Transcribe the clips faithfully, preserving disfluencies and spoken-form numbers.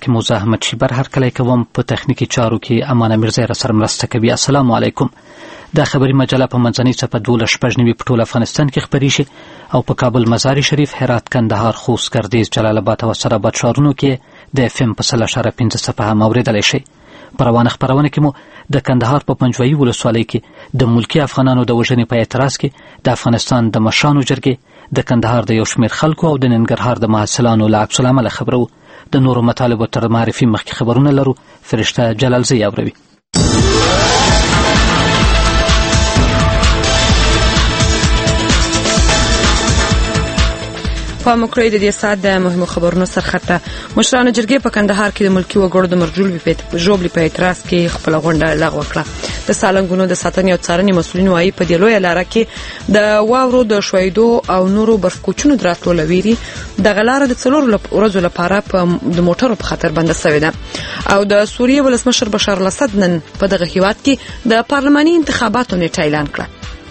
کې مو زه احمد شیبر هرکلی کوم. په تخنیکي چارو کې امانه میرزا را سره مرسته کوي. السلام علیکم. دا خبري مجله په منځنۍ څپه دولس شپږ نوي په ټول افغانستان کې خپرې شي او په کابل، مزار شریف، هرات، کندهار، خوست، ګردیز، جلال آباد او سراباد ښارونو کې د اف ام په سل اشاره پنځه څپه هم اورېدلی شئ. په روانه خپرونه کې مو د کندهار په پنجوایي ولسوالۍ کې د ملکي افغانانو د وژنې په اعتراض کې د افغانستان د مشرانو جرګې، د کندهار د یو شمېر خلکو او د ننګرهار د محصلانو له عکس العمله خبرو. د نورو مطالبو تر معرفي مخکې خبرونه لرو. فرشته جلالزی اوروي. په مکرې د دې سات د مهمو خبرونو سرخطه. مشرانو جرګې په کندهار کې د ملکي وګړو د مرجول په ژوبلې په اعتراض کې خپل غونډه لغوه کړه. د سالنګونو د ساتنې او څارنې مسؤلین وايي په دې لویه لاره کې د واورو د شویدو او نورو برفکوچونو دراتلو لويري د غلاره د څلور ورځو لپاره په د موټرو په خطر بنده شوې ده. او د سوریې ولسمشر بشار الاسد نن په دغه هیواد کې د پارلماني انتخاباتو نیټه اعلان کړه.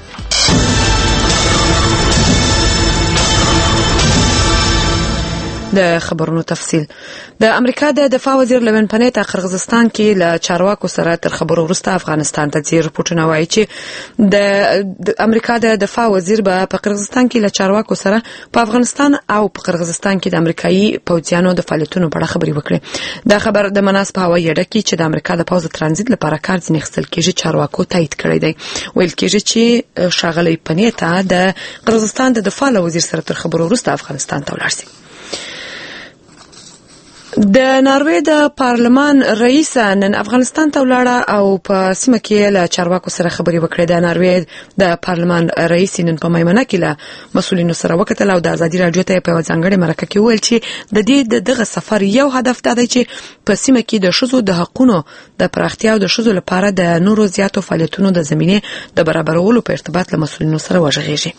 د خبرونو تفصیل. د امریکا د دفاع وزیر لوین پنیتا قرغیزستان کې له چارواکو سره تر خبرو وروسته افغانستان ته ځي. رپورټونه وایي چې د امریکا د دفاع وزیر به په قرغیزستان کې له چارواکو سره په افغانستان او په قرغیزستان کې د امریکایي پوځیانو د فعالیتونو په اړه خبرې وکړي. دا خبر د مناس په هوایي اډه کې چې د امریکا د پوځ ترانزیت لپاره کار ځنې اخیستل کېږي چارواکو تایید کړی دی. ویل کېږي چې ښاغلی پنیتا د قرغیزستان د دفاع وزیر سره تر خبرو وروسته افغانستان ته ولاړ شي. د ناروې د پارلمان رئیس نن افغانستان ته ولاړه او په سیمه کې له چارواکو سره خبرې وکړې. د ناروې د پارلمان رئیس نن په میمنه کې له مسؤلینو سره وکتل او د ازادي راډیو ته په ځانګړي مرکه کې ویل چې د دې دغه سفر یو هدف دا دی چې په سیمه کې د ښځو د حقوقو د پراختیا او د ښځو لپاره د نورو زیاتو فعالیتونو د زمینه د برابرولو په ارتباط له مسؤلینو سره وژغېږي.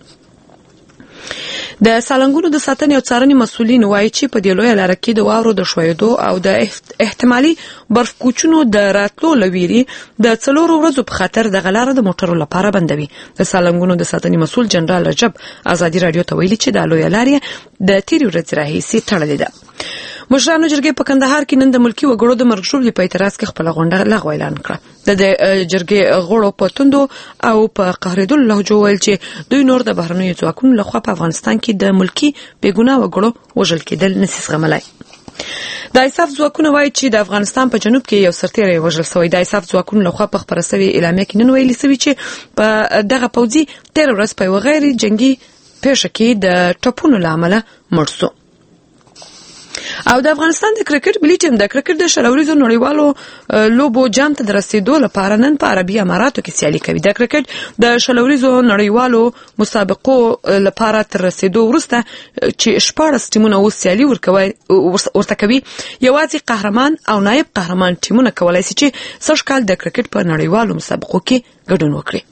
د سالنګونو د ساتنې او څارنې مسؤلین وایي چې په دې لویه لاره کې د واورو د شویدو او د احتمالي برف کوچونو د راتلو لويري د څلورو ورځو په خاطر د غلاره د موټرو لپاره بندوي. د سالنګونو د ساتنې مسؤل جنرال رجب ازادي رادیو ته ویلي چې د لویه لارې د تیرې ورځې راهیسې تړلې ده. مشرانو جرګې په کندهار کې نن د ملکي وګړو د مرګ ژوبلې په اعتراض کې خپل غونډه لغوه اعلان کړه. د جرګې غړو په توندو او په قهرېدلو لهجو ویل چې دوی نور د بهرنیو ځواکونو لخوا په افغانستان کې د ملکي بېګناه وګړو وژل کېدل نشي زغملای. د ایساف ځواکونه وایي چې د افغانستان په جنوب کې یو سرتیری وژل شوی. د ایساف ځواکونو لخوا په خبره شوې اعلامیه کې نن ویلي شوی چې په دغه پوځي تیر ورځ په یو غیر جنگي پیښه کې د ټپونو له امله مړ شو. او د افغانستان د کرکټ ملي ټیم د کرکټ د شلوريزو نړیوالو لوبو جام ته د رسیدو لپاره نن په عربي اماراتو کې سیالي کوي. د کرکټ د شلوريزو نړیوالو مسابقو لپاره تر رسیدو وروسته چې شپږ ټیمونه اوس سیالي ورکوي ورته کوي، یوازې قهرمان او نائب قهرمان ټیمونه کولای شي چې سږ کال د کرکټ په نړیوالو مسابقو کې ګډون وکړي.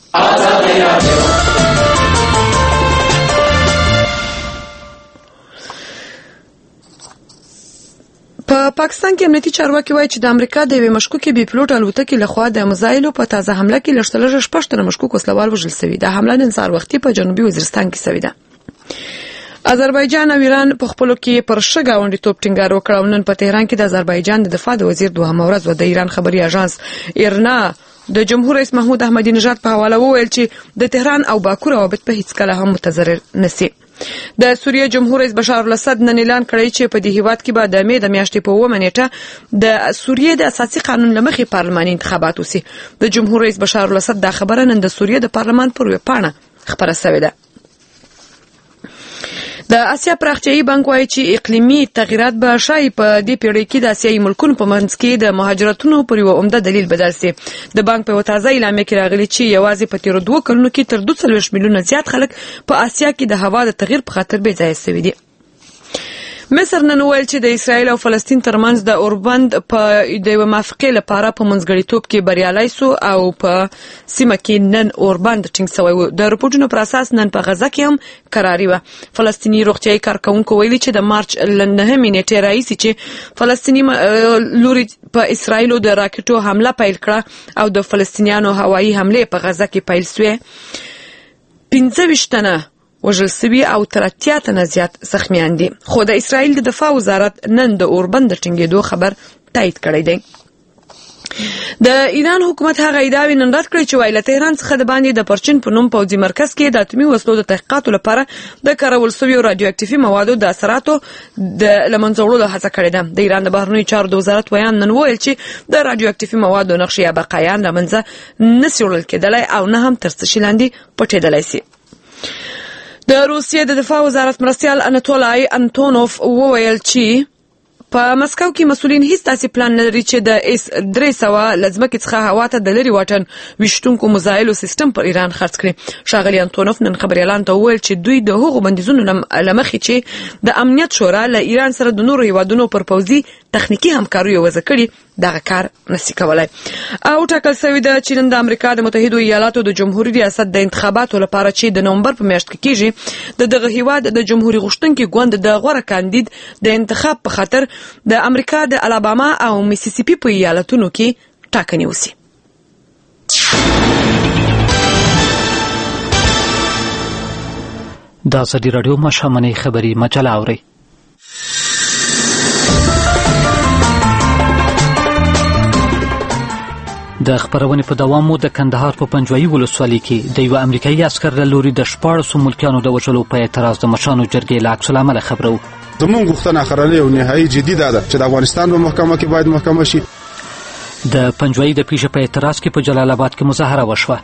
په پاکستان کې امنیتي چارواکي وایي چې د امریکا د یوې مشکوکې بي پلوټ الوتکې لخوا د میزایلو په تازه حمله کې لږترلږه شپږ تنه مشکوک وسلوال وژل شوي. د حمله نن سهار وختي په جنوبي وزیرستان کې شوې ده. آذربایجان او ایران په خپلو کې پر ښه ګاونډیتوب ټینګار وکړ او نن په تهران کې د آذربایجان د دفاع د وزیر دوهمه ورځ و. د ایران خبري اژانس ایرنا د جمهور رئیس محمود احمدی نژاد په حواله وویل چې د تهران او باکو روابط په هیڅ کله هم متضرر نشي. د سوریې جمهور رئیس بشار الاسد نن اعلان کړی چې په دې هیواد کې به د مې د میاشتې په اوومه نیټه د سوریې د اساسي قانون لمخې پارلماني انتخابات وشي. د جمهور رئیس بشار الاسد دا خبره نن د سوریې د پارلمان پر ویبپاڼه خبره شوې ده. د اسیا پراختیایي بانک وایي چې اقلیمي تغیرات به شای په دې پیړۍ کې د اسیایي ملکونو په منځ کې د مهاجرتونو پر یو عمده دلیل بدل شي. د بانک په تازه اعلامیه کې راغلي چې یوازې په تیر دوه کلونو کې تر دوه څلوېښت میلیونه زیات خلک په اسیا کې د هوا د تغییر په خاطر بې ځایه شوي دي. مصر نن ویل چې د اسرایل او فلسطین ترمنځ د اوربند په د یو موافقې لپاره په منځګړیتوب کې بریالي سو او په سیمه کې نن اوربند ټینګ شوی و. د رپورټونو پر اساس نن په غزه کې هم قراري و. فلسطیني روغتیايي کارکونکو ویلي چې د مارچ نهمې نیټې راهیسې چې فلسطیني لوري په اسرایل د راکټو حمله پیل کړه او د فلسطینیانو هوایي حمله په غزه کې پیل شوه، پنځه ویشت تنه وژل سوي او تر اتیا تنه زیات زخمیان دي. خو د اسرائیل د دفاع وزارت نن د اوربند ټینګېدو خبر تایید کړی دی. د ایران حکومت هغه ادعاوې نن رد کړې چې وایي له تهران څخه د باندې د پرچین په نوم پوځي مرکز کې د اتمي وسلو د تحقیقاتو لپاره د کارول شویو رادیو اکټیفي موادو د اثراتو د له منځه وړلو هڅه کړې ده. د ایران د بهرنیو چارو د وزارت ویان نن وویل چې د رادیو اکټیفي موادو نقشې یا بقایان له منځه نسي وړل کېدلی او نه هم تر څه شي لاندې پټېدلی سي. د روسیې د دفاع وزارت مرستیال اناتولای انتونوف وویل چې په مسکو کې مسؤلین هیڅ داسې پلان نه لري چې د اس درې سوه له ځمکې څخه هوا ته د لرې واټن ویشتونکو میزایلو سیستم پر ایران خرڅ کړي. ښاغلي انتونوف نن خبریالانو ته وویل چې دوی د هغو بندیزونو له مخې چې د امنیت شورا له ایران سره د نورو هیوادونو پر پوځي تخنیکي همکاریو وضع کړي دغه کار نشي کولای. او ټاکل شوی ده چې نن د امریکا د متحدو ایالاتو د جمهوریت ریاست د انتخاباتو لپاره چې د نومبر په میاشت کې کیږي د دغه هیواد د جمهوریت غوښتونکي ګوند د غوره کاندید د انتخاب په خاطر د امریکا د الاباما او میسیسیپي په ایالتونو کې ټاکنې وشي. دا ازادي راډیو ماښامنۍ خبري مجله اورئ. د خبرونې په دوام مو د کندهار په پنجوایي ولسوالۍ کې د یو امریکایي عسکر له لوري د شپاړسو ملکیانو د وژلو په اعتراض د مشرانو جرګې له عکس العمله خبرو. زموږ غوښتنه اخرنۍ او نهایي جدي ده چې د افغانستان په محکمه کې باید محکمه شي. د پنجوایي د پیښې په اعتراض کې په جلال آباد کې مظاهره وشوه.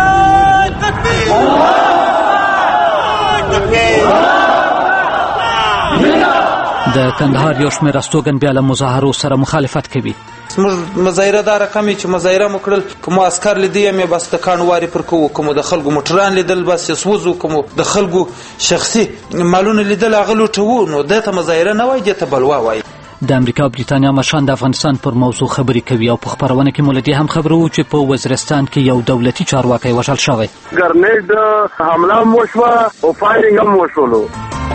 د کندهار یو شمېر استوګن بیا له مظاهرو سره مخالفت کوي. زموږ مظاهره دا رقم چې مظاهره مو کړل کوم عسکر لیدی مې بس د کاڼو واري پر کوو کوم د خلکو موټران لیدل بس سوزو کوم د خلکو شخصي مالونه لیدل هغه لوټوو نو دته مظاهره نه وای دته بلوا وای. د امریکا او بریتانیا مشران د افغانستان پر موضوع خبرې کوي او په خبرونه کې مولدي هم خبرو چې په وزیرستان کې یو دولتي چارواکی وژل شوی. ګرنیډ حمله هم وشوه او فایرینګ هم وشولو.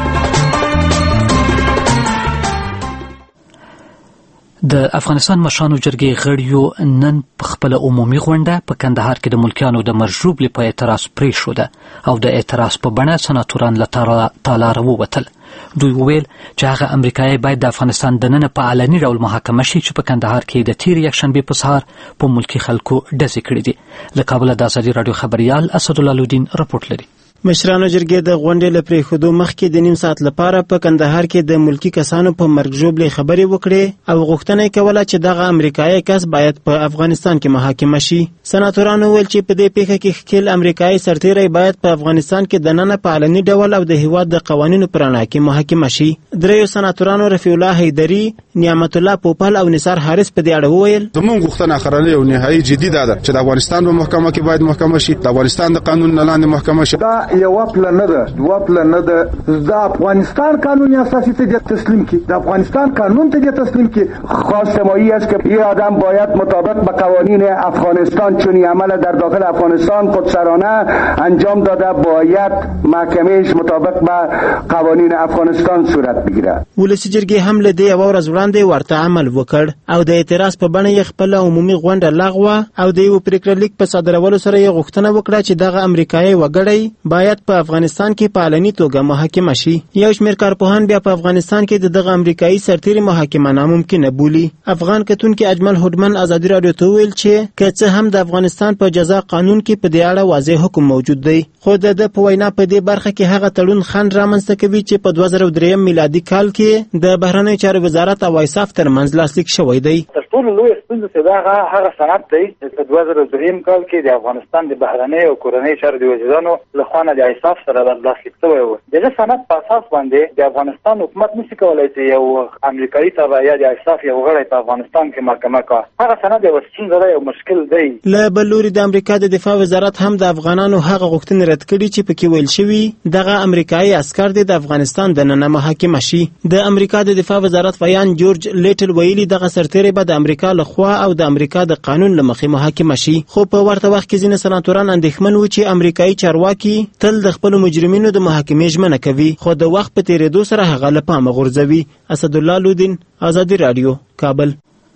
د افغانستان مشرانو جرګې غړیو نن په خپله عمومي غونډه په کندهار کې د ملکیانو د مرژوبلې په اعتراض پرېښوده او د اعتراض په بڼه سناتوران له تالاره ووتل. دوی وویل چې هغه امریکایي باید د افغانستان دننه په علني ډول محاکمه شي چې په کندهار کې د تېرې یکشنبې په سهار په ملکي خلکو ډزې کړي دي. له کابله د ازادي راډیو خبریال اسدالله لودین رپورټ لري. مشرانو جرګې د غونډې له پرېښودو مخکې د نیم ساعت لپاره په کندهار کې د ملکي کسانو په مرګ ژوبلې خبرې وکړې او غوښتنه یې کوله چې دغه امریکایي کس باید په افغانستان کې محاکمه شي. سناتورانو ویل چې په دې پیښه کې ښکېل امریکایي سرتیری باید په افغانستان کې دننه په علني ډول او د هیواد د قوانینو په رڼا کې محاکمه شي. دریو سناتورانو رفیع الله حیدري، نعمت الله پوپل او نثار حارث په دې اړه وویل زموږ غوښتنه اخرنۍ او نهایي جدي ده چې د افغانستان په محکمه کې باید محکمه شي، د افغانستان د قانون نه لاندې محکمه شي. یو پلان نه ده دوه پلان نه ده د افغانستان قانون اساسی ته تسلیم کی د افغانستان قانون ته تسلیم کی. خواسته ما این است که این آدم باید مطابق به قوانین افغانستان چنین عمل در داخل افغانستان خودسرانه انجام داده باید محکمهش مطابق به قوانین افغانستان صورت بگیره. ولسی جرګې هم له دې ورځ وړاندې ورته عمل وکړ او د اعتراض په بڼه یې خپل عمومي غونډه لغوه او د یو پریکړه لیک په صادرولو سره یې غوښتنه وکړه چې دغه امریکایي وګړی باید په افغانستان کې په علني توګه محاکمه شي. یو شمېر کارپوهان بیا په افغانستان کې د دغه امریکایي سرتیري محاکمه ناممکنه بولي. افغان کتونکي اجمل هوډمن ازادي راډیو ته ویل چې که څه هم د افغانستان په جزا قانون کې په دې اړه واضح حکم موجود دی خو د ده په وینا په دې برخه کې هغه تړون خنډ رامنځته کوي چې په دوه زره درې میلادي کال کې د بهرنیو چارو وزارت او وایساف ترمنځ لاسلیک شوی دی. تر ټولو لویه ستونزه چې دا هغه سند دی چې په دوه زره درې کال کې د افغانستان د بهرنیو او کورنیو چارو د وزیرانو لخوا د وایساف سره لاسلیک شوی و. دغه سند په اساس باندې د افغانستان حکومت نشي کولای چې یو امریکایي تابع یا د وایساف یو غړی په افغانستان کې محاکمه کړي. هغه سند یو ستونزه ده او مشکل دی. له بل لوري د امریکا د دفاع وزارت هم د افغانانو هغه غوښتنې رد کړي چې پکې ویل شوي دغه امریکایي عسکر د افغانستان دننه محاکمه شي. د امریکا د دفاع وزارت ویان جورج لیټل ویلي دغه سرتیری به د امریکا لخوا او د امریکا د قانون له مخې محاکمه شي. خو په ورته وخت کې ځینې سناتوران اندېښمن وو چې امریکایي چارواکي تل د خپل مجرمینو د محاکمې ژمنه کوي خو د وخت په تیریدو سره هغه له پامه غورځوي. اسدالله لودین، ازادي راډیو، کابل.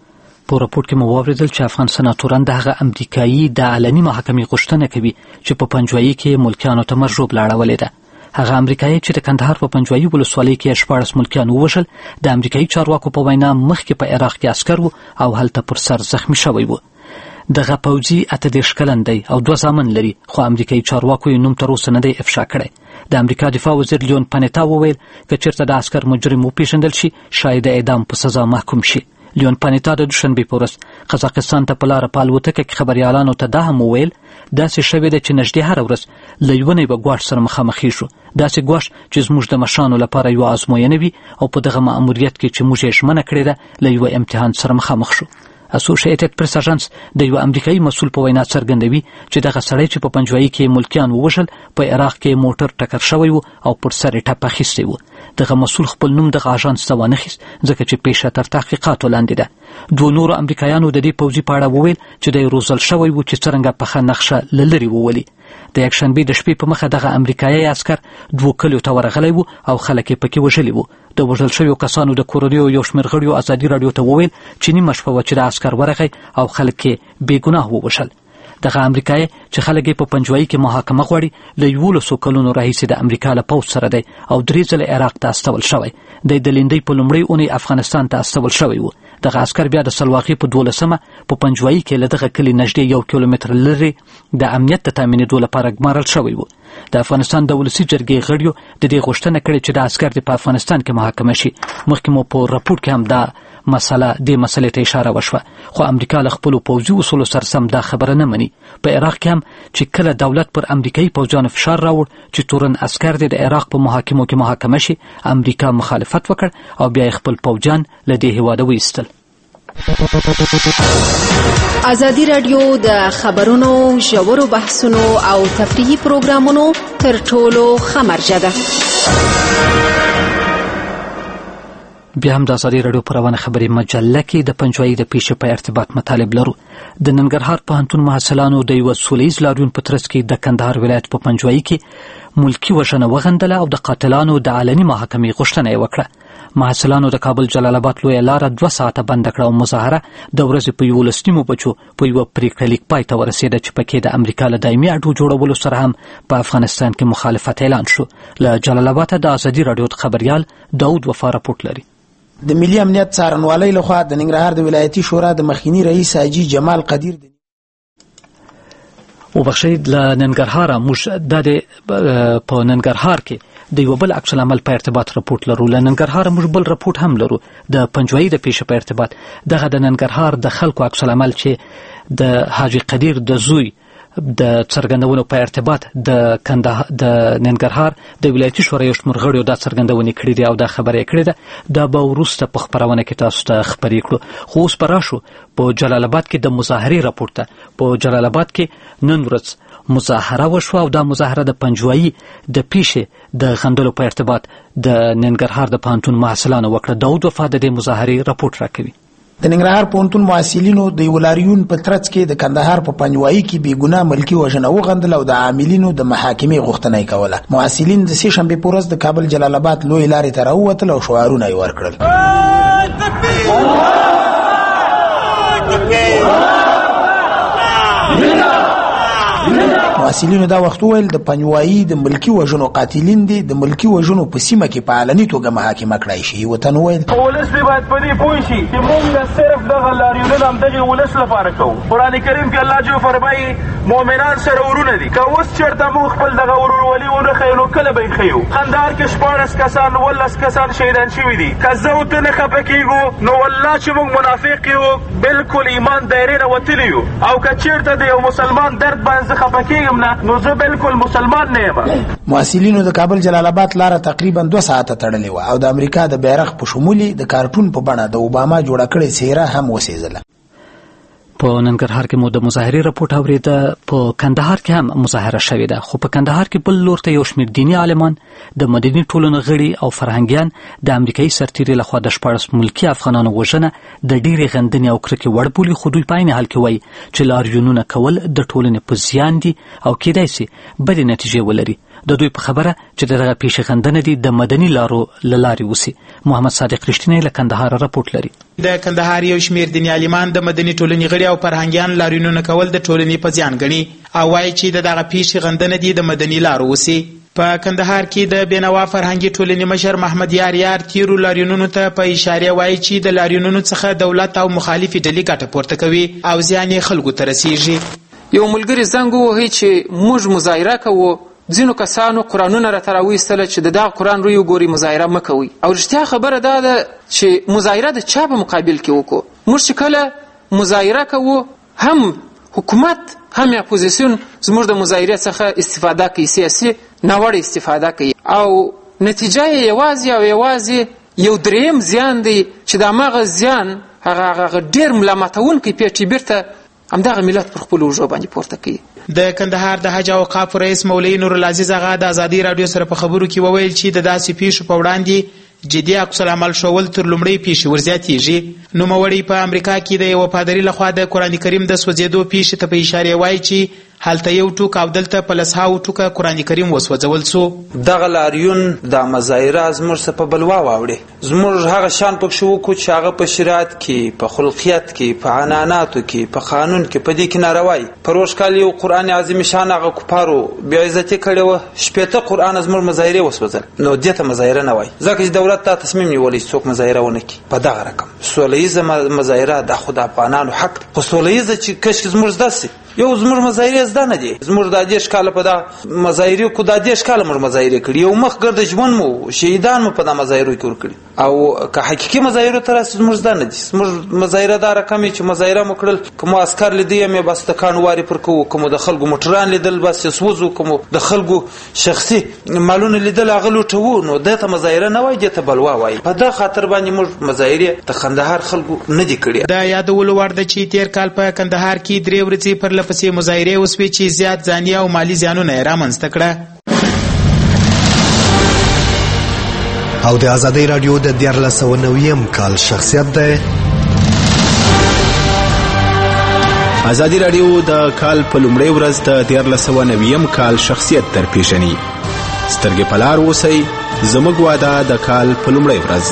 په راپورټ کې مو واورېدل چې افغان سناتوران د هغه امریکایي د علني محاکمې غوښتنه کوي چې په پنجوایي کې ملکیانو ته مرژوب لاړولې ده. هغه امریکایي چې د کندهار په پنجوایي ولسوالۍ کې شپاړس ملکیان ووژل د امریکایي چارواکو په وینا مخکې په عراق کې عسکر وو او هلته پر سر زخمی شوی وو. دغه پوځي اته دېرش کلن دی او دوه زامن لري، خو امریکایي چارواکو یې نوم تر اوسه نه دی افشا کړی. د امریکا دفاع وزیر لیون پانیتا وویل که چېرته د عسکر مجرم وپېژندل شي شاید د اعدام په سزا محکوم شي. لیون پانیتا د دوشنبې په ورځ قزاقستان ته په لاره په الوتکه کې خبریالانو ته دا هم وویل داسې شوې ده چې نږدې هره ورځ له یوه نه به ګواښ سره مخامخېږو، داسې ګواښ چې زموږ د مشرانو لپاره یوه ازموینه وي او په دغه مأموریت کې چې موږ یې ژمنه کړې ده له یوه امتحان سره مخامخ شو. اسوسییټډ پریس اژانس د یو امریکایي مسؤل په وینا څرګندوي چې دغه سړی چې په پنجوایي کې ملکیان ووژل په عراق کې موټر ټکر شوی و او پر سر یې ټپ اخیستی و. دغه مسؤل خپل نوم دغه اژانس ته وانخیست ځکه چې پیښه تر تحقیقاتو لاندې ده. دوه نورو امریکایانو د دې پوځي په اړه وویل چې دی روزل شوی و چې څرنګه پخه نقشه له لرې وولي. د یکشنبې د شپې په مخه دغه امریکایي عسکر دوه کلیو ته ورغلی و او خلک یې پکې وژلي وو. د وژل شویو کسانو د کورنیو یو شمېر غړیو ازادي راډیو ته وویل چې نیمه شپه وه چې د عسکر ورغی او خلک یې بېګناه ووژل. دغه امریکایي چې خلک یې په پنجوایي کې محاکمه غواړي له یولسو کلونو راهیسې د امریکا له پوځ سره دی او درې ځله عراق ته استول شوی. دی د لیندۍ په لومړۍ اونۍ افغانستان ته استول شوی و. دغه عسکر بیا د سلواغې په دولسمه په پنجوایي کې له دغه کلي نږدې یو کیلومتر لرې د امنیت د تامینېدو لپاره ګمارل شوی و. د افغانستان د ولسي جرګې غړیو د دې غوښتنه کړې چې د عسکر دې په افغانستان کې محاکمه شي. مخکې مو په راپور کې هم دا مسله دې مسلې ته اشاره وشوه، خو امریکا له خپلو پوځي اصولو سره سم دا خبره نه مني. په عراق کې هم چې کله دولت پر امریکایي پوځیانو فشار راوړ چې تورن عسکر دې د عراق په محاکمو کې محاکمه شي، امریکا مخالفت وکړ او بیا خپل پوځیان له دې هېواده وایستل. ازادي راډیو د خبرونو ژورو بحثونو او تفریحي پروګرامونو تر ټولو ښه مرجع ده. بیا هم د ازادي راډیو په روانه خبري مجله کې د پنجوایي د پیښې په ارتباط مطالب لرو. د ننګرهار پوهنتون محصلانو د یوه سولیز لاریون په ترڅ کې د کندهار ولایت په پنجوایي کې ملکي وژنه وغندله او د قاتلانو د علني محاکمې غوښتنه یې وکړه. محصلانو د کابل جلال آباد لویه لاره دوه ساعته بنده کړه او مظاهره د ورځې په یولس نیمو بجو په یوه پریکړه لیک پای ته ورسېده چې پکې د امریکا له دایمي اډو جوړولو سره هم په افغانستان کې مخالفت اعلان شو. له جلال آباده د ازادي راډیو د خبریال داود وفا راپورټ لري. د ملي امنیت څارنوالۍ لخوا د ننګرهار د ولایتي شورا د مخکینی رئیس حاجي جمال قدیر وبخښئ له ننګرهاره موږ د په ننګرهار کې د یو بل عکس العمل په ارتباط راپورټ لرو. له ننګرهاره موږ بل راپورټ هم لرو د پنجوایي د پیښې په ارتباط. دغه د ننګرهار د خلکو عکس العمل چې د حاجي قدیر د زوی د څرګندونو په ارتباط د کندهار د ننګرهار د ولایتي شورا یو شمېر غړیو دا څرګندونې کړې دي او دا خبره یې کړې ده. دا به وروسته په خپرونه کې تاسو ته خبرې کړو. خو اوس به راشو په جلال آباد کې د مظاهرې راپورټ ته. په جلال آباد کې نن ورځ مظاهره وشوه او دا مظاهره د پنجوایي د پیښې د غندلو په ارتباط د ننګرهار د پوهنتون محصلانو وکړه. داود وفا د دې مظاهرې راپورټ راکوي. د ننګرهار پوهنتون محصلینو د یو لاریون په ترڅ کې د کندهار په پنجوایي کې بې ګناه ملکي وژنه وغندله او د عاملینو د محاکمې غوښتنه یې کوله. محصلین د سې شنبې په ورځ د کابل جلال آباد لویې لارې ته راووتل او شعارونه یې ورکړل. محصلینو دا وخت وویل د پنجوایي د ملکي وژنو قاتلین دي د ملکي وژنو په سیمه کې په علني توګه محاکمه کړای شي. وطن وویل ولس باید په دې پوه شي چې موږ صرف دغه لاریونونه همدغې ولس لپاره کوو. قرآن کریم کې الله جو فرمایي مؤمنان سره ورونه دي. که اوس چېرته موږ خپل دغه ورورولي ونه ښیو نو کله به یې ښیو. قندهار کې شپاړس کسان ولس کسان شهیدان شوي دي. که زه او ته نه خفه کېږو نو والله چې موږ منافق یو بلکل ایمان دایرې نه وتلي یو. او که چېرته د یو مسلمان درد باندې زه خفه کېږم نو زه بالکل مسلمان نه یم. محصلینو د کابل جلال آباد لاره تقریبا دوه ساعته تړلې وه او د امریکا د بیرغ په شمولي د کارټون په بڼه د اوباما جوړه کړې څېره هم وسېزله. په ننګرهار کې مو د مظاهرې راپورټ اورېده. په کندهار کې هم مظاهره شوې ده، خو په کندهار کې بل لور ته یو شمېر دیني عالمان، د مدني ټولنو غړي او فرهنګیان د امریکایي سرتیري لخوا د شپاړس ملکي افغانانو وژنه د ډېرې غندنې او کرکې وړ بولي. خو دوی په عین حال کې وایي چې لاریونونه کول د ټولنې په زیان دي او کېدای سي بدې نتیجې ولري. د دوی په خبره چې دغه پیښې غندنه دي د مدني لارو له لارې وسي. محمد صادق رښتینی له کندهار راپورټ لري. د کندهار یو شمېر دیني عالمان د مدني ټولنې غړي او فرهنګیان لاریونونه کول د ټولنې په زیان ګڼي او وایي چې دغه پیښې غندنه دي د مدني لارو وسي. په کندهار کې د بینوا فرهنګي ټولنې مشر محمد یار یار تیرو لاریونونو ته په اشاره وایي چې د لاریونونو څخه دولت او مخالفي ډلې ګټه پورته کوي او زیان یې خلکو ته رسیږي. یو ملګری زنګ ووهي چې موږ مظاهره کوو، ځینو کسانو قرآنونه راته راویستله چې د دغه قرآن روی وګورئ، مظاهره مه کوئ. او رښتیا خبره دا ده چې مظاهره د چا په مقابل کې وکړو. موږ چې کله مظاهره کوو، هم حکومت هم اپوزیسیون زموږ د مظاهرې څخه استفاده کوي، سیاسي ناوړه استفاده کوي، او نتیجه یې یوازې او یوازې یو دریم زیان دی چې د هماغه زیان هغه هغه ډېر ملامتونکی پیټي بیرته همدغه ملت پر خپلو اوږو باندې پورته کوي. د کندهار د حج او اوقافو رئیس مولوي نورالعزیز اغا د ازادي راډیو سره په خبرو کې وویل چې د داسې پیښو په وړاندې جدي عکس العمل شول تر لومړۍ پیښې ورزیاتېږي. نوموړی په امریکا کې د یوه پادري لخوا د قرآن کریم د سوځېدو پیښې ته په اشارې وایي چې هلته یو ټوک او دلته په لسهاوو ټوکه قرآن کریم وسوځول سو. دغه لاریون د مظاهره زموږ څه په بلوا واوړي. زموږ هغه شان پکښې وکړو چې هغه په شریعت کې، په خلقیت کې، په عناناتو کې، په قانون کې، په دې کې ناروایي. په روژ کال یو قرآن عظیم شان هغه کفارو بېعزتي کړې وه، شپېته قرآن زموږ مظاهرې وسوځل. نو دې ته مظاهره نه وایي، ځکه چې دولت دا تصمیم نیولی چې څوک مظاهره ونه کړي په دغه رقم. سوله ییزه مظاهره دا خو د افغانانو حق دی، خو سوله ییزه چې کشکې زموږ زده سي. یو زموږ مظاهرې زده نه دي، زموږ دا دېرش کاله په دا مظاهرې کو دا دېرش کاله موږ مظاهرې کړي، یو مخ ګرده ژوند مو شهیدان مو په دا مظاهرو کې ورکړي. او که حقیقي مظاهرو ته راسي زموږ زده نه دي. زموږ مظاهره دا رقم چې مظاهره مو کړل، که مو عسکر لیدی یې بس د کاڼو وارې پر کوو، که مو د خلکو موټران لیدل بس یې سوځو، که مو د خلکو شخصي مالونه لیدل هغه لوټوو، نو دې ته مظاهره نه وایي، دې ته بلوا وایي. په دغه خاطر باندې موږ مظاهرې د کندهار خلکو نه دي کړي. د یادولو وړ ده چې تېر کال په کندهار کې درې ورځې پرله پسې مظاهرې وسوې چې زیات ځاني او مالي زیانونه یې رامنځته کړه. او د ازادۍ راډیو د دیارلس سوه نویم کال شخصیت دی. ازادي راډیو د کال په لومړۍ ورځ د دیارلس سوه نویم کال شخصیت در پیژني. سترګې په لار اوسئ، زموږ واده د کال په لومړۍ ورځ.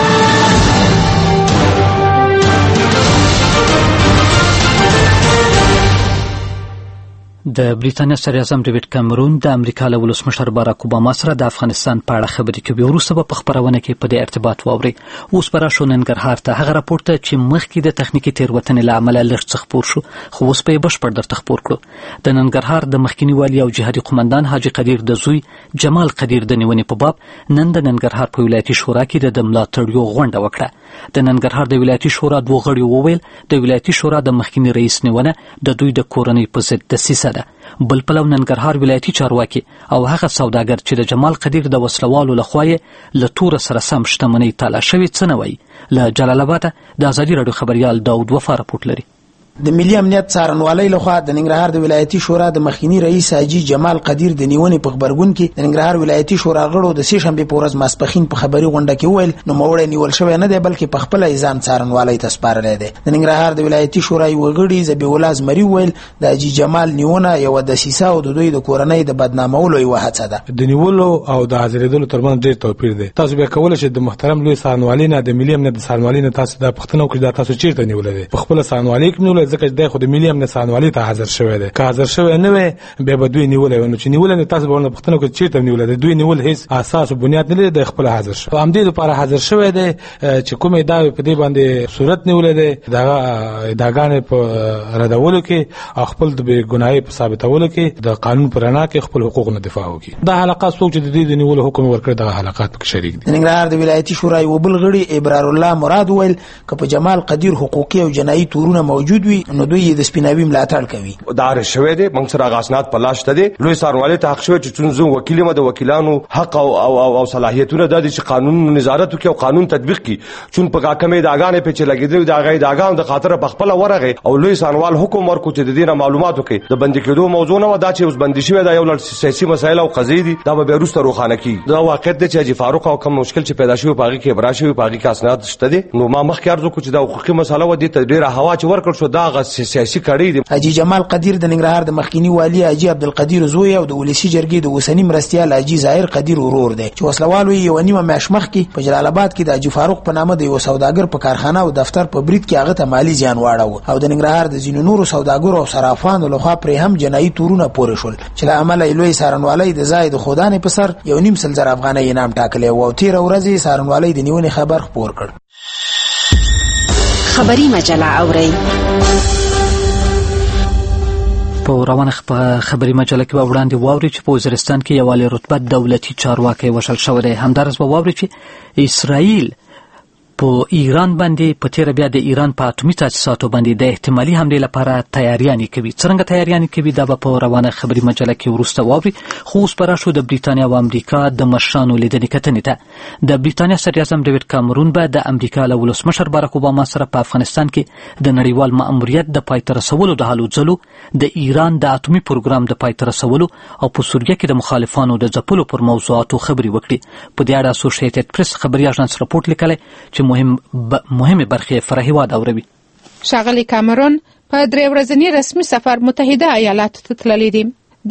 د بریتانیا صدر اعظم ډیوډ کامرون د امریکا له ولسمشر باراک اوباما سره د افغانستان په اړه خبرې کوي. وروسته به په خپرونه کې په دې ارتباط واورئ. اوس به راشو ننګرهار ته. هغه راپور ته چې مخکې د تخنیکي تېروتنې له امله لږ څه خپور شو، خو اوس به یې بشپړ درته خپور کړو. د ننګرهار د مخکیني والي او جهادي قومندان حاجي قدیر د زوی جمال قدیر د نیونې په باب نن د ننګرهار په ولایتي شورا کې د ملاتړیو غونډه وکړه. د ننګرهار د ولایتي شورا دوه غړي وویل د ولایتي شورا د مخکینی رئیس نیونه د دوی د کورنۍ په ضد دسیسه ده. بل پلو ننګرهار ولایتي چارواکي او هغه سوداګر چې د جمال قدیر د وسلوالو لخوا یې له توره سره سم شتمنۍ تالا شوې څه نه وایي. له جلال آباده د ازادي راډیو خبریال داود وفا راپورټ لري. د ملي امنیت څارنوالۍ لخوا د ننګرهار د ولایتي شورا د مخکینی رئیس حاجي جمال قدیر د نیونې په خبرګون کې د ننګرهار ولایتي شورا غړو د سې شنبې په ورځ ماسپښین په خبري غونډه کې وویل نوموړی نیول شوی نه دی، بلکې په خپله یې ځان څارنوالۍ ته سپارلی دی. د ننګرهار د ولایتي شورا یوه غړي ذبیح الله زمري وویل د حاجي جمال نیونه یوه دسیسه او د دوی د کورنۍ د بدنامولو یوه هڅه ده. د نیولو او د حاضرېدلو ترمنځ ډېر توپیر دی. تاسو بیا کولی شئ د محترم لوی څارنوالۍ نه د ملي امنیت د څارنوالۍ نه تاسو دا پوښتنه وکړئ دا تاسو چېرته نیولی دی. په خپله څارنوالۍ کې نیولی ځکه چې دی خو د ملي امنیت څارنوالۍ ته حاضر شوی دی. که حاضر شوی نه وی بیا به دوی نیولی وی، نو چې نیولی دی تاسو به ورنه پوښتنه وکړئ چېرته نیولی دی. دوی نیول هېڅ اساس او بنیاد نه لري، دی خپله حاضر شو. په همدې لپاره حاضر شوی دی چې کومې ادعاوې په دې باندې صورت نیولی دی د هغه ادعاګانې په ردولو کې او خپل د بېګناهۍ په ثابتولو کې د قانون په رڼا کې خپل حقوق نه دفاع وکړي. دا حلقات څوک چې د دې د نیولو حکم ورکړي دغه حلقات پکې شریک دي. د ننګرهار د ولایتي شورا یو بل غړي ابرار الله مراد وویل که په جمال قدیر حقوقي او جنایي تورونه موجود وي نو دوی د سپیناوي ملاتړ کوي. دا شوی دی موږ سره غاسنات په لاس ته دي. لوی څارنوالۍ ته حق شوی چې څون زه وکیل یم د وکیلانو حق او او, او صلاحیتونه د چې قانون نظارت وکړي او قانون تطبیق کړي. چون په حکمې داګانې په چې لګیدل دا غي داګان د خاطر په خپل ورغه او لوی څارنوال حکم ورکو چې د دې معلومات وکړي. د بندي کېدو موضوع نه و دا چې اوس بندي شوی دا یو لړ سیاسي مسایل او قضیې دي دا به وروسته روښانه کیږي. دا واقعیت دی چې حاجي فاروق او کوم مشکل چې پیدا شوی په هغه کې ابرا شوی په هغه کې اسناد شته دي. نو ما مخکې عرض وکړ چې دا حقوقي مسله و دي ته ډیره هوا چې ورکړ شو دا هغه سیاسي کړي دي. حاجي جمال قدیر د ننګرهار د مخکینی والي حاجي عبدالقدیر زوی او د ولسی جرګې د اوسنی مرستیال حاجي ظاهر قدیر ورور دی چې وسلوالو یو نیمه میاشت مخکې په جلال آباد کې د حاجي فاروق په نامه د یو سوداګر په کارخانه او دفتر په برید کې هغه ته مالی زیان واړاوه او د ننګرهار د ځینو نورو سوداګرو او صرافانو لخوا پرې هم جنایي تورونه پورې شول چې له امله لوی څارنوالۍ د زاید خدانې په سر یو نیم سل زره افغانۍ انعام ټاکلی و او تېره ورځ یې څارنوالۍ د نیونې خبر خپور کړ. خبری مجله اورئ. په روانه خبري مجله کې به وړاندې واوري چې په وزیرستان کې یو عالی رتبه دولتي چارواکی وشل شوی دی. همدارس به واوري چې اسرائیل په ایران باندې په تیره بیا د ایران په اټومي تاسیساتو باندې د احتمالي حملې لپاره تیاریانې کوي. څرنګه تیاریانې کوي دا به په روانه خبري مجله کې وروسته واوري. خو اوس به راشو د بریتانیا او امریکا د مشرانو لیدنې کتنې ته. د بریتانیا صدراعظم ډیوډ کامرون به د امریکا له ولسمشر باراک اوباما سره په افغانستان کې د نړیوال مأموریت د پای ته رسولو د هلو ځلو، د ایران د اټومي پروګرام د پای ته رسولو او په سوریه کې د مخالفانو د ځپلو پر موضوعاتو خبرې وکړي. په دې اړه اسوسییټډ پریس خبري اژانس راپورټ لیکلی چې مهم ب... مهمه برخه فرهیواد اوروي. شاغلی کامرون په درې ورځنی رسمي سفر متحده ایالاتو ته تللی دی.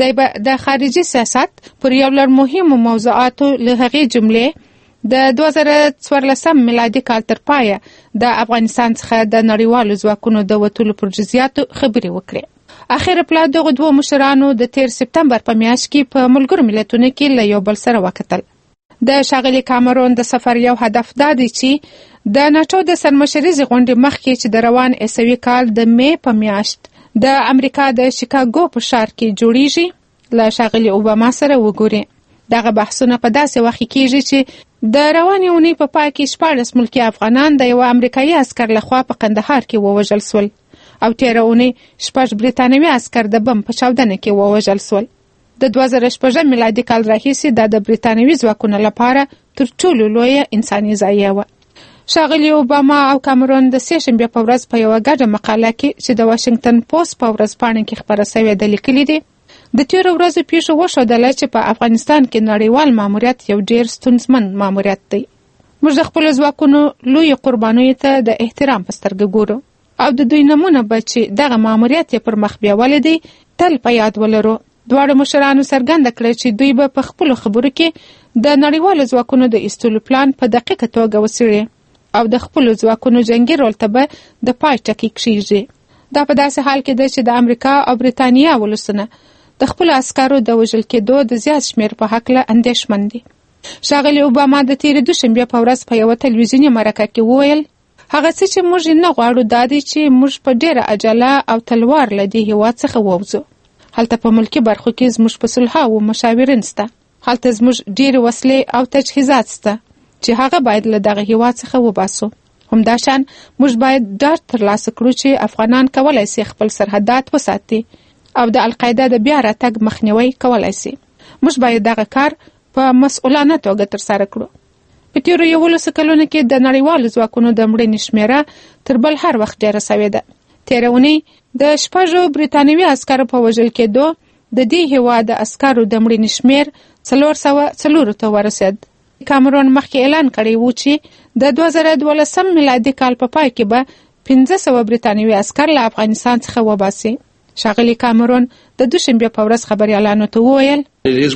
د خارجي سیاست پر یو لړ مهمو موضوعاتو له هغې جملې د دوه زره څوارلسم میلادي کال تر پایه د افغانستان څخه د نړیوالو ځواکونو د وتلو پر جزئیاتو خبرې وکړې. اخر پلا دغه دوه مشرانو د تیر سپتمبر په میاشت کې په ملګرو ملتونو کې له یو بل سره وکتل. د شاغلی کامرون د سفر یو هدف دا دی چې د ناټو د سرمشریزې غونډې مخکې چې د روان عیسوي کال د مې په میاشت د امریکا د شیکاګو په ښار کې جوړیږي له شاغلی اوباما سره وګوري. دغه بحثونه په داسې وخت کېږي چې د روانې اونۍ په پای کې شپاړس ملکي افغانان د یوه امریکایي عسکر لخوا په قندهار کې ووژل سول او تېره اونۍ شپږ بریتانوي عسکر د بم په چاودنه کې ووژل سول. د دوه زره شپږم میلادي کال راهیسې دا د بریتانوي ځواکونو لپاره تر ټولو لویه انساني ضایعه وه. شاغلی اوباما او کامرون د سې شنبې په ورځ په یوه ګډه مقاله کې چې د واشنګټن پوسټ په ورځپاڼه کې خپره شوې ده لیکلي دي د تېرو ورځو پیښو وښودله چې په افغانستان کې نړیوال ماموریت یو ډېر ستونزمن ماموریت دی. موږ د خپلو ځواکونو لویو قربانیو ته د احترام په سترګه ګورو او د دوی نمونه به چې دغه ماموریت یې پر مخ بیولی دی تل په یاد ولرو. دواړو مشرانو څرګنده کړه چې دوی به په خپلو خبرو کې د نړیوالو ځواکونو د ایستلو پلان په دقیقه توګه وڅېړي او د خپلو ځواکونو جنګي رول ته به د پای ټکی کښیږدي. دا په داسې حال کې ده چې د امریکا او بریتانیا ولسونه د خپلو عسکرو د وژل کېدو د زیات شمېر په هکله اندېښمن دي. ښاغلي اوباما د تېرې دوشنبې په ورځ په یوه تلویزیوني مرکه کې وویل هغه څه چې موږ یې نه غواړو دا دی چې موږ په ډېره عجله او تلوار له دې هېواد څخه ووځو. هلته په ملکي برخو کې زموږ په سلهاوو مشاورین سته. هلته زموږ ډېرې وسلې او تجهیزات سته چې هغه باید له دغه هېواد څخه وباسو. همداشان موږ باید ډاډ ترلاسه کړو چې افغانان کولی سي خپل سرحدات وساتي او د القاعده د بیا راتګ مخنیوی کولی سي. موږ باید دغه کار په مسؤلانه توګه ترسره کړو. په تېرو یولسو کلونو کې د نړیوالو ځواکونو د مړینې شمېره تر بل هر وخت ډېره سوې ده. تېره اونۍ د شپږو بریتانوي عسکرو په وژل کېدو د دې هېواد د عسکرو د مړینې شمېر څلور سوه څلورو ته ورسېد. کامرون مخکې اعلان کړی و چې د دوه زره دولسم میلادي کال په پای کې به پنځه سوه بریتانوي عسکر له افغانستان څخه وباسي. ښاغلي کامرون د دوشنبې په ورځ خبریالانو ته وویل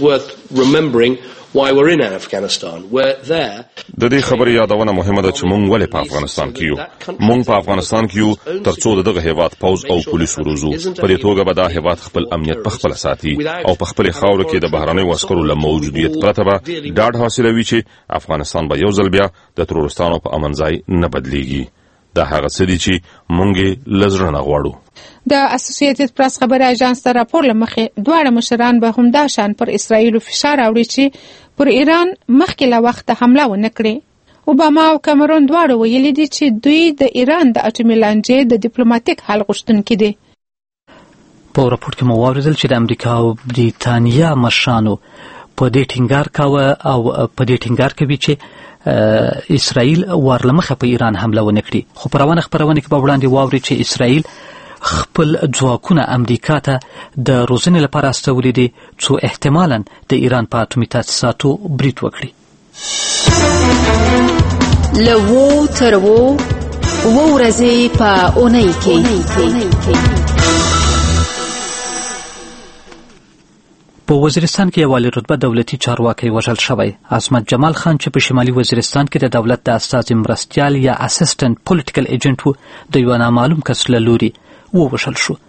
د دې خبرې یادونه مهمه ده چې موږ ولې په افغانستان کې یو. موږ په افغانستان کې یو ترڅو د دغه هیواد پوځ او پولیس وروزو. په دې توګه به دا هیواد خپل امنیت په خپله ساتي او په خپلې خاورو کې د بهرنیو عسکرو له موجودیت پرته به ډاډ حاصلوي چې افغانستان به یو ځل بیا د ترورستانو په امن ځای نه بدلیږي. دا هغه څه دي چې موږ یې له زړه نه غواړو. د اسوسییټډ پریس خبري اژانس ته راپور له مخې دواړه مشران به همدا شان پر اسرائیلو فشار راوړي چې پر ایران مخکې له وخته حمله ونه کړي. اوباما او کامرون دواړه ویلي دي چې دوی د ایران د اټومي لانجې د ډیپلوماټیک حل غوښتونکي دي. په راپور کې مو واورېدل چې د امریکا او بریتانیا مشرانو په دې ټینګار کاوه او په دې ټینګار کوي چې اسرائیل ورلمخه په ایران حمله ونه کړي. خو په روانه خبرونه کې به وړاندې واوري چې اسرائیل خپل ځواکونه امریکا ته د روزنې لپاره استولي دي څو احتمالاً د ایران په اټومي تاسیساتو برید وکړي. له و تر و اوه ورځې په اونۍ کې. په وزیرستان کې یو عالی رتبه دولتي چارواکی وژل شوی. عصمت جمال خان چې په شمالي وزیرستان کې د دولت د استازي مرستیال یا اسسټنټ پولیټیکل ایجنټ و، د یو نامعلوم کس له لوري ووژل شو.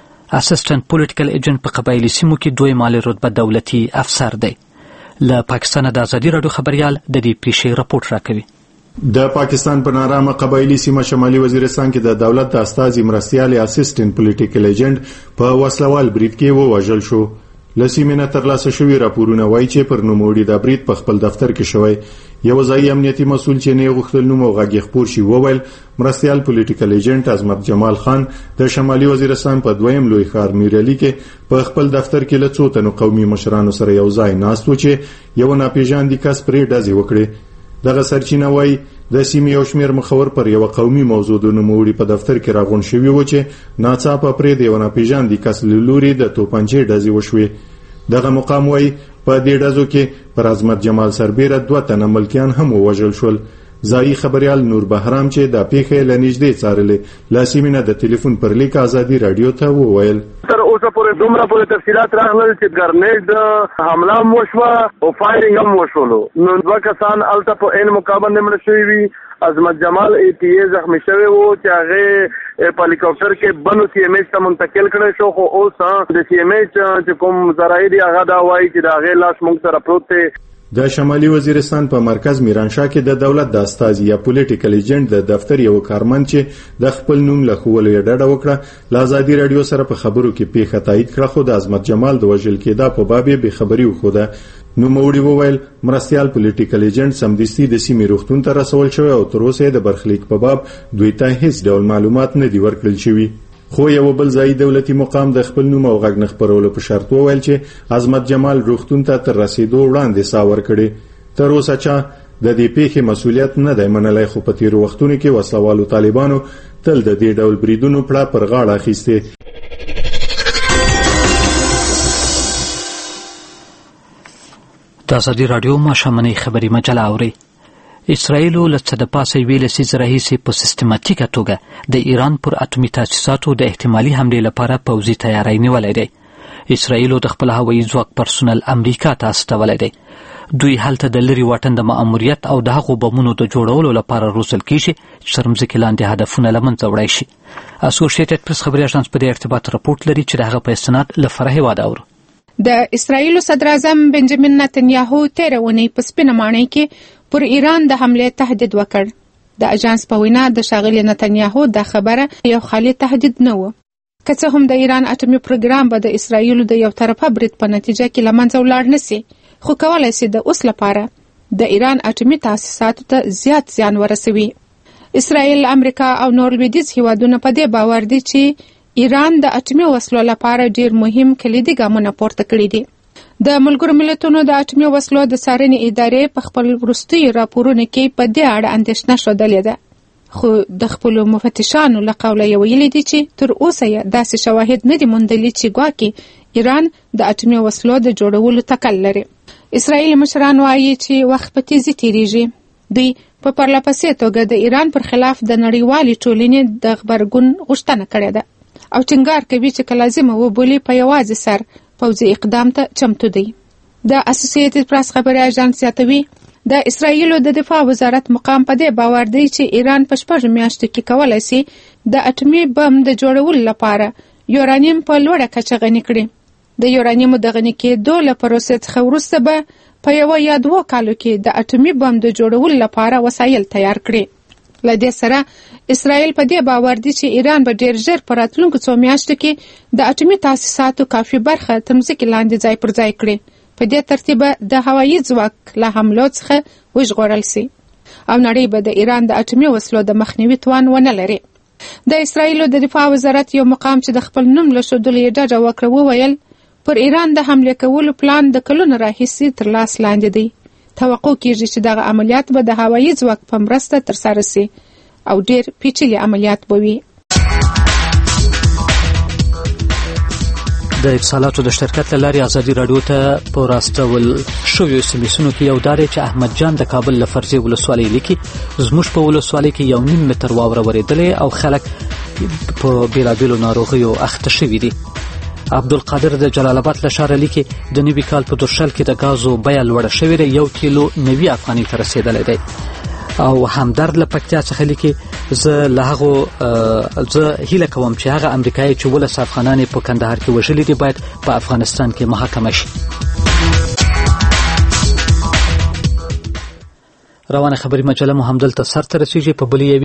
اسسټنټ پولیټیکل ایجنټ په قبایلي سیمو کې دویم عالی رتبه دولتي افسر دی. له پاکستان د ازادي راډیو خبريال د دې پیښې راپورټ راکوي. د پاکستان په نارامه قبایلی سیمه شمالي وزیرستان کې د دولت د استازي مرستیال اسسټنټ پولیټیکل ایجنټ په وسلوال برید کې ووژل شو. لسیمینه ترلاسه شوی راپورونه وایي چې پر نوموړي د برید په خپل دفتر کې شوی. یو ځای امنیتي مسول چې نه غوښتل نوم او غږ خپور شي وویل مرستیال پولیټیکل ایجنټ عظمت جمال خان د شمالي وزیرستان په دویم لوی ښار میرعلي کې په خپل دفتر کې له څو تنو قومي مشرانو سره یو ځای ناست و چې یو ناپېژاندي کس پرې ډزې وکړې. دغه سرچینه وایي د سیمې یو شمېر مخور پر یو قومي موضوع د نوموړي په دفتر کې راغونډ شوي و چې ناڅاپه پرې د یو ناپېژاندي کس له لوري د توپنچې ډزې وشوې. دغه مقام وایي په دې ډزو کې پر عظمت جمال سربیره دوه تنه ملکیان هم ووژل شول. ځایي خبريال نور بهرام چې د پیښې له نږدې څارلې لاسیمینه د ټلیفون پر لیک ازادي رادیو ته وویل تر اوسه پورې دومره پورې تفصیلات راغلل چې ګرنیډ حمله هم وشوه او فایرینګ هم وشولو. نو دوه کسان الته په عین مقابل مړه شوي وي. عظمت جمال ای پی ای زخمی شوی وو چې هغه په هلیکاپټر کې بنو سی ام ایچ ته منتقل کړی شو، خو اوس د سی ام ایچ چې کوم ذرایع دي هغه دا وایي چې د هغې لاش موږ سره پروت دی. د شمالي وزیرستان په مرکز میرانشاه کې د دولت د استازي یا پولیټیکل ایجنټ د دفتر یو کارمند چې د خپل نوم له خولې ډډه وکړه له ازادي رادیو سره په خبرو کې پیښه تایید کړه، خو د عظمت جمال د وژل کېدا په باب یې بېخبري وښوده. نو موړي وویل مرستیال پولیټیکل ایجنټ سمدستي د سیمې روغتون ته رسول شوی او تر اوسه د برخلیک په باب دوی ته هیڅ ډول معلومات نه دي ورکړل شوي. خو یو بل ځای دولتي مقام د خپل نوم او غږ نه خپرولو په شرط وویل چې عظمت جمال روغتون ته تر رسیدو وړاندې سا ورکړي. تر اوسه چا د دې پیښې مسؤلیت نه دی منلی، خو په تیرو وختونو کې وسلوالو طالبانو تل د دې ډول بریدونو پړه پر غاړه اخیستې. د ازادي راډیو ماښامنۍ خبري مجله اورئ. اسرائیلو له څه د پاسه یوې لسیزې راهیسې په سیستماتیکه توګه د ایران پر اټومي تاسیساتو د احتمالي حملې لپاره پوځي تیاری نیولی دی. اسرائیلو د خپل هوایي ځواک پرسونل امریکا ته استولی دی. دوی هلته د لرې واټن د مأموریت او د هغو بمونو د جوړولو لپاره روزل کیږي چې تر مځکې لاندې هدفونه له منځه وړی شي. اسوسییټډ پریس خبري اژانس په دې ارتباط راپورټ لري چې د هغه په استناد له فرح هېواد اورو. د اسرائیلو صدر اعظم بنجامین نتنیاهو تېره اونۍ په سپینه ماڼۍ کې پر ایران د حملې تهدید وکړ. د اژانس په وینا د ښاغلي نتنیاهو دا خبره یو خالي تهدید نه و. که څه هم د ایران اټومي پروګرام به د اسرائیلو د یو طرفه برید په نتیجه کې له منځه ولاړ نه سي، خو کولی سي د اوس لپاره د ایران اټومي تاسیساتو ته زیات زیان ورسوي. اسرائیل، امریکا او نور لویدیځ هیوادونه په دې باور دي چې ایران د اټومي وسلو لپاره ډیر مهم کلیدي ګامونه پورته کړي دي. د ملګرو ملتونو د اټومي وسلو د څارنې ادارې په خپل وروستیو راپورونو کې په دې اړه اندېښنه ښودلې ده، خو د خپلو مفتشانو له قوله یې ویلي دي چې تر اوسه یې داسې شواهد نه دي موندلي چې ګواکې ایران د اټومي وسلو د جوړولو تکل لري. اسرائیلي مشران وایي چې وخت په تیزي تیریږي. دوی په پرلهپسې توګه د ایران پر خلاف د نړیوالې ټولنې د غبرګون غوښتنه کړې ده او ټینګار کوي چې که لازمه وبولي په یوازې سر پوځي اقدام ته چمتو دی. د اسوسییټډ پریس خبري اژانس زیاتوي د اسرائیلو د دفاع وزارت مقام په دې باور دی چې ایران په شپږو میاشتو کې کولی سي د اټومي بم د جوړولو لپاره یورانیم په لوړه کچه غني کړي. د یورانیمو د غني کېدو له پروسې څخه وروسته به په یوه یا دوو کالو کې د اټومي بم د جوړولو لپاره وسایل تیار کړي. له دې سره اسرائیل په دې باور دي چې ایران به ډیر ژر په راتلونکو څو میاشتو کې د اټومي تاسیساتو کافي برخه تر مځکې لاندې ځای پر ځای کړي. په دې ترتیب د هوایي ځواک له حملو څخه وژغورل سي او نړۍ به د ایران د اټومي وسلو د مخنیوي توان ونه لري. د اسرائیلو د دفاع وزارت یو مقام چې د خپل نوم له ښودلو یې ډډه وکړه وویل پر ایران د حملې کولو پلان د کلونو راهیسې تر لاس لاندې دی. توقع کیږي چې دغه عملیات به د هوایي ځواک په مرسته ترسره سي او ډیر پیچلي عملیات به وي. د اتصالاتو د شرکت له لارې ازادي راډیو ته په راستول شویو اس ام اسونو کې یو داري چې احمد جان د کابل له فرضي ولسوالۍ لیکي زموږ په ولسوالۍ کې یو نیم متر واوره ورېدلې او خلک په بیلابیلو ناروغیو اخته شوي دي. عبدالقادر د جلال آباد له ښاره لیکي د نوي کال په دوشل کې د غازو بیه لوړه شوې ده، یو کیلو نوي افغانۍ ته رسېدلی دی. او همدرد له پکتیا څخه لیکي زه له هغو زه هیله کوم چې هغه امریکایي چې ولس افغانان یې په کندهار کې وژلي دي باید په افغانستان کې محاکمه شي. روانه خبري مجله مو همدلته سر ته رسیږي. په بلې